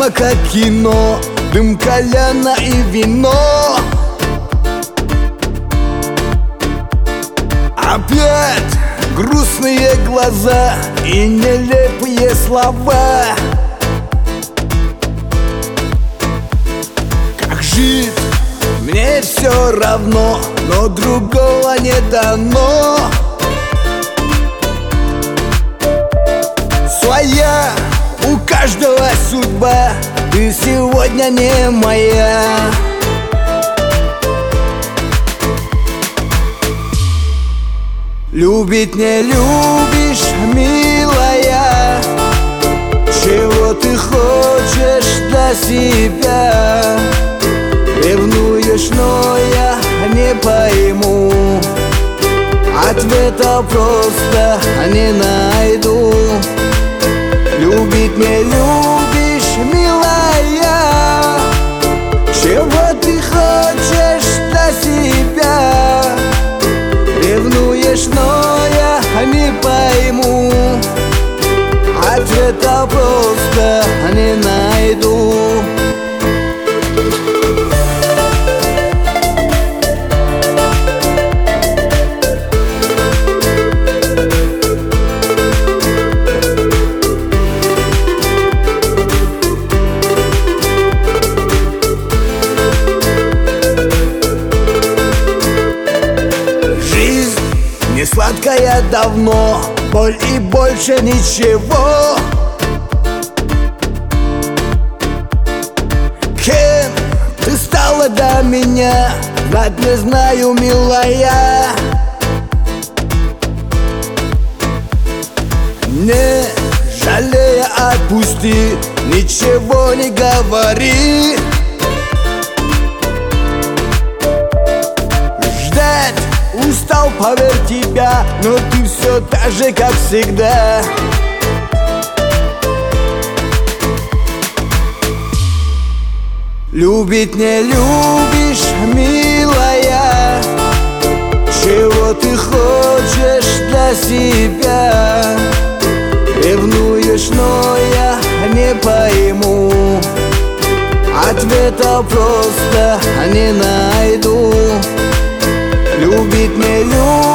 Прямо как кино, дым кальяна и вино. Опять грустные глаза и нелепые слова. Как жить, мне все равно, но другого не дано. Своя у каждого судьба, ты сегодня не моя. Любить не любишь, милая, чего ты хочешь для себя? Ревнуешь, но я не пойму, ответа просто не найду. Любить не любишь, милая, чего ты хочешь для себя? Ревнуешь, но я не пойму, ответа просто не найду. Не сладкая давно, боль и больше ничего. Кем ты стала для меня, знать не знаю, милая. Не жалея, отпусти, ничего не говори. Ждать устал, поверь, тебя, но ты все так же, как всегда. Любить не любишь, милая, чего ты хочешь для себя? Ревнуешь, но я не пойму, ответа просто не найду. Любить не любишь.